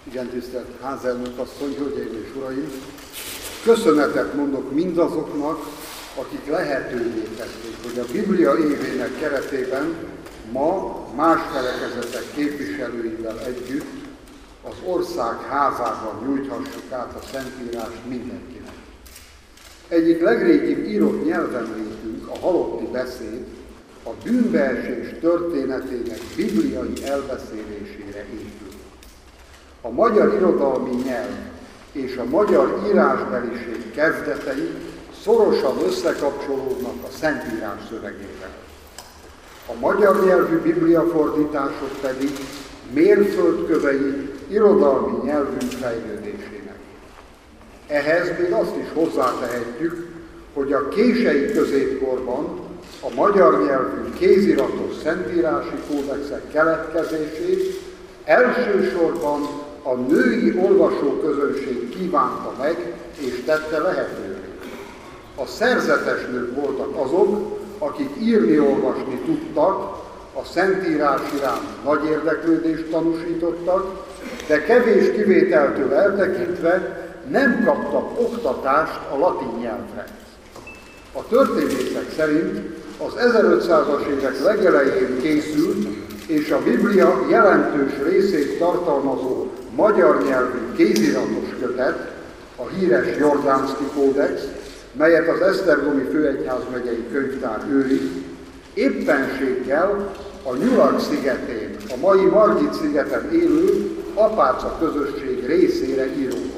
Igen, tisztelt házelnök asszony, hölgyeim és uraim! Köszönetet mondok mindazoknak, akik lehetővé tették, hogy a Biblia évének keretében ma más felekezetek képviselőivel együtt az ország házában nyújthassuk át a Szentírást mindenkinek. Egyik legrégibb írott nyelvenlétünk, a halotti beszéd, a bűnbeesés történetének bibliai elbeszélésére épül. A magyar irodalmi nyelv és a magyar írásbeliség kezdetei szorosan összekapcsolódnak a Szentírás szövegével. A magyar nyelvű bibliafordítások pedig mérföldkövei irodalmi nyelvünk fejlődésének. Ehhez még azt is hozzátehetjük, hogy a kései középkorban a magyar nyelvű kéziratos szentírási kódexek keletkezését elsősorban a női olvasóközönség kívánta meg és tette lehetővé. A szerzetes nők voltak azok, akik írni-olvasni tudtak, a Szentírás iránt nagy érdeklődést tanúsítottak, de kevés kivételtől eltekintve nem kaptak oktatást a latin nyelvre. A történészek szerint az 1500-as évek legelején készült és a Biblia jelentős részét tartalmazó magyar nyelvű kéziratos kötet, a híres Jordánszky kódex, melyet az Esztergomi Főegyházmegyei Könyvtár őriz, éppenséggel a Nyurak szigetén, a mai Margit szigeten élő apáca közösség részére íródott.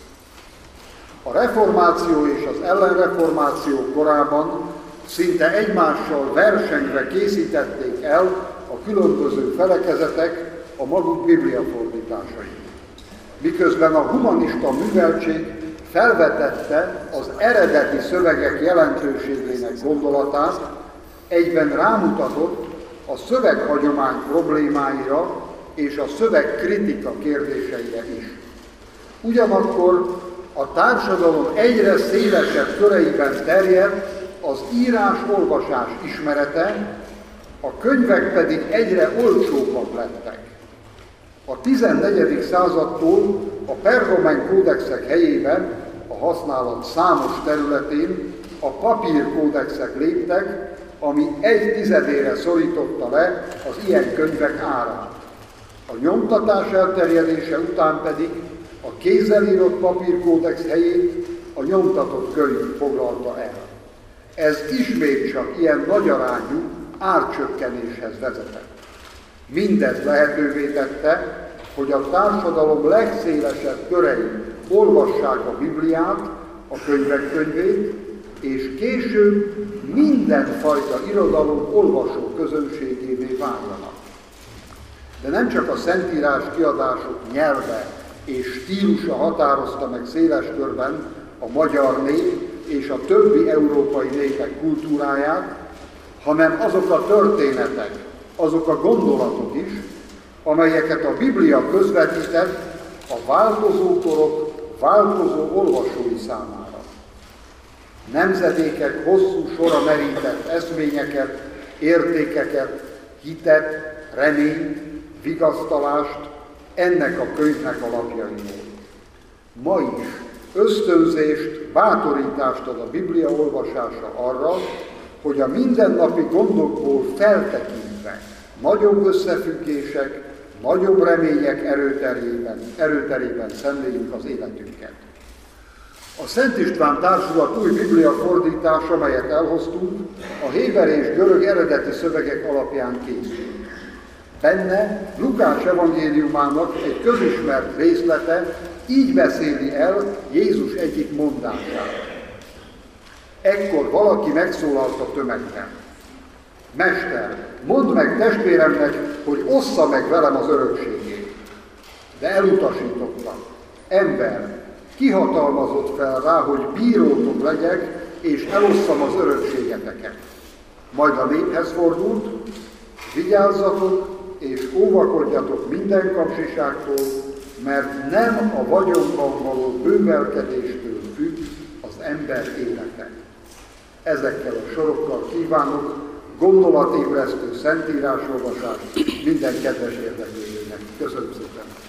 A reformáció és az ellenreformáció korában szinte egymással versengve készítették el a különböző felekezetek a maguk bibliafordításait. Miközben a humanista műveltség felvetette az eredeti szövegek jelentőségének gondolatát, egyben rámutatott a szöveghagyomány problémáira és a szövegkritika kérdéseire is. Ugyanakkor a társadalom egyre szélesebb köreiben terjed az írás-olvasás ismerete, a könyvek pedig egyre olcsóbbak lettek. A 14. századtól a pergamen kódexek helyében a használat számos területén a papírkódexek léptek, ami 1/10-ére szorította le az ilyen könyvek árát. A nyomtatás elterjedése után pedig a kézzel írott papírkódex helyét a nyomtatott könyv foglalta el. Ez ismét csak ilyen nagyarányú árcsökkenéshez vezetett. Mindez lehetővé tette, hogy a társadalom legszélesebb körei olvassák a Bibliát, a könyvek könyvét, és később mindenfajta irodalom olvasó közönségévé váljanak. De nem csak a Szentírás kiadások nyelve és stílusa határozta meg széles körben a magyar nép és a többi európai népek kultúráját, hanem azok a történetek, azok a gondolatok is, amelyeket a Biblia közvetített a változó korok változó olvasói számára. Nemzedékek hosszú sora merített eszményeket, értékeket, hitet, reményt, vigasztalást ennek a könyvnek alapjairól. Ma is ösztönzést, bátorítást ad a Biblia olvasása arra, hogy a mindennapi gondokból feltekintve nagyobb összefüggések, nagyobb remények erőterében szemléljük az életünket. A Szent István Társulat új Biblia fordítása, melyet elhoztunk, a héber és görög eredeti szövegek alapján készült. Benne Lukás evangéliumának egy közismert részlete így beszéli el Jézus egyik mondását. Ekkor valaki megszólalt a tömegben. Mester, mondd meg testvéremnek, hogy ossza meg velem az örökségét. De elutasította. Ember, kihatalmazott fel rá, hogy bírótok legyek, és elosszam az örökségeteket. Majd a néphez fordult, vigyázzatok, és óvakodjatok minden kapzsiságtól, mert nem a vagyonban való bővelkedéstől függ az ember élete. Ezekkel a sorokkal kívánok gondolatébresztő szentírásolvasást minden kedves érdeklődőnek. Köszönöm szépen!